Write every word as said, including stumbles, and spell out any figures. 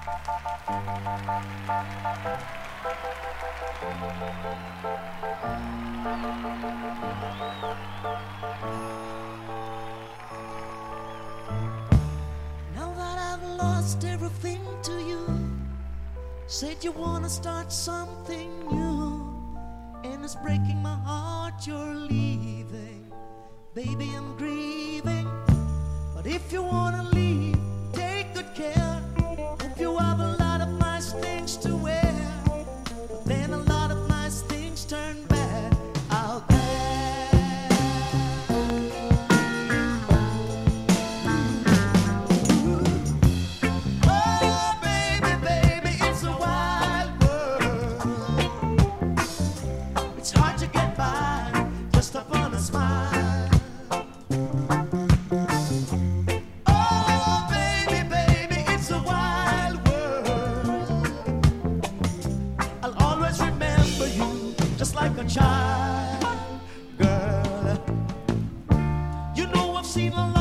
Now that I've lost everything to you, said you wanna start something new, and it's breaking my heart you're leaving. Baby, I'm grieving, but if you wanna leave, take good care. Hope you have a lot of nice things to wear, but then a lot of nice things turn bad out there. Oh, baby, baby, it's a wild world. It's hard to get by just upon a smile. Oh, baby, baby, it's a wild world. I'll always remember you just like a child, girl. You know I've seen a